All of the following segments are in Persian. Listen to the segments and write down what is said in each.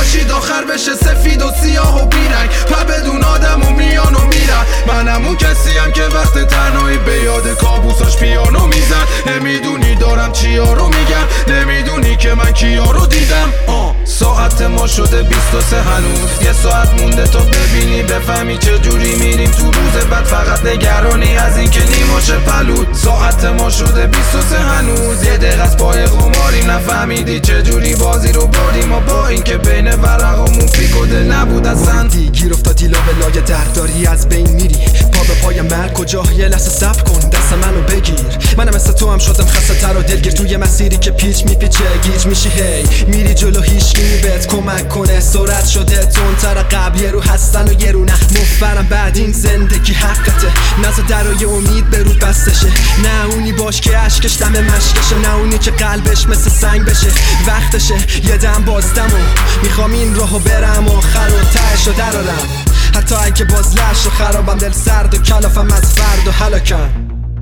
خورشید آخر بشه سفید و سیاه و بیرنگ و بدون آدم و میان و میرن. منم اون کسیم که وقت تنهایی به یاد کابوساش پیانو میزن. نمیدونی دارم چیا رو میگم، نمیدونی که من کیا رو دیدم. ساعت ما شده 23 هنوز، یه ساعت مونده تا ببینی بفهمی چه جوری میریم تو روز بعد. فقط نگرانی از این که نیماشه پلود. ساعت ما شده 23 هنوز، یه دقیقه از پای قماریم نفهمیدی چه جوری بازی رو بردیم. و با این که بین ورقامون فیک و دل نبود اصلا. گیر افتادی لابلای درداری از بین میری، پا به پای مرگ کجا؟ یه لحظه صبر کن دست منو بگیر. منم مثل تو هم شدم خسته تر و دلگیر توی مسیری که پیچ میپیچه گیج میشی. هی میری جلو هیچکی بهت کمک کنه، سرعت شده تندتر قبل، یه رو هستن و یه رو نه. مفرم بعد این زندگی حقته، نزا درای امید به رو بستشه. نه اونی باش که عشقش دم مشکشه، نه اونی که قلبش مثل سنگ بشه. وقتشه یه دم بازدم و میخوام این راهو برم آخر و تهشو درارم. حتی اگه باز لش و خرابم، دل سرد و کلافم از فرد و هلاکم.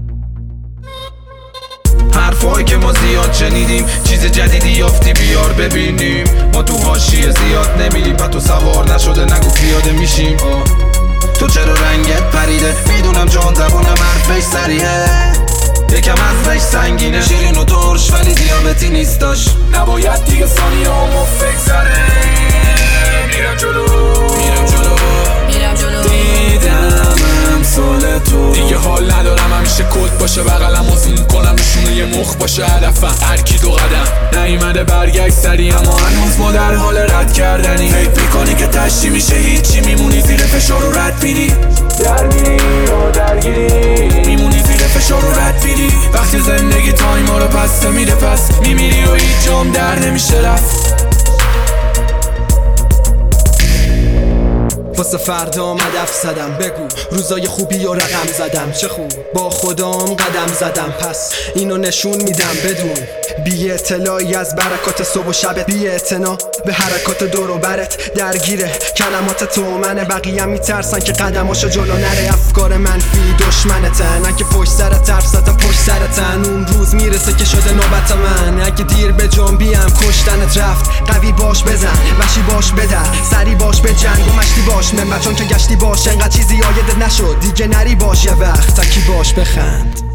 حرفایی که ما زیاد شنیدیم، چیز جدیدی یافتی بیار ببینیم. ما تو حاشیه زیاد نمیریم و تو سوار نشده نگو پیاده میشیم. تو چرا رنگت پریده؟ میدونم جان زبونم حرفش سریعه، یکم از وش سنگینه. شیرین و ترش ولی دیابتی نیستاش. نباید دیگه ثانیه همو فکر زره. میرم جلو دیدم سال تو دیگه حال ندارم همیشه کد باشه بغلم و زوم کنم نشونه یه مخ باشه هدفم. هر کی 2 قدم نیومده برگشت سری، اما هنوز ما در حال رد کردنی. فکر میکنی که تشتی میشه هیچی، میمونی زیر فشار و رد میری. درگیری میمونی زیر فشار و رد میری. وقتی زندگی تایما رو پس میده پس میمیری و هیچ جام در نمیشه رفت. واسه فردا هدف زدم، بگو روزای خوبی و رقم زدم. چه خوب با خودم قدم زدم، پس اینو نشون میدم بدون بی اطلاعی از برکات صبح و شبت. بی اعتنا به حرکات دور و برت درگیره کلمات تو منه. بقیه میترسن که قدماشو جلو نره، افکار منفی دشمنتن. اگه پشت سرت حرف زدم پشت سرتن، اون روز میرسه که شده نوبت من. اگه دیر به جنبیم کشتنت رفت، قوی باش بزن وحشی باش بدر، سری باش به جنگ و مشتی باش منبع، چون که گشتی باش انقدر چیزی آیدت نشد دیگه نری باش. یه وقت تکی باش بخند.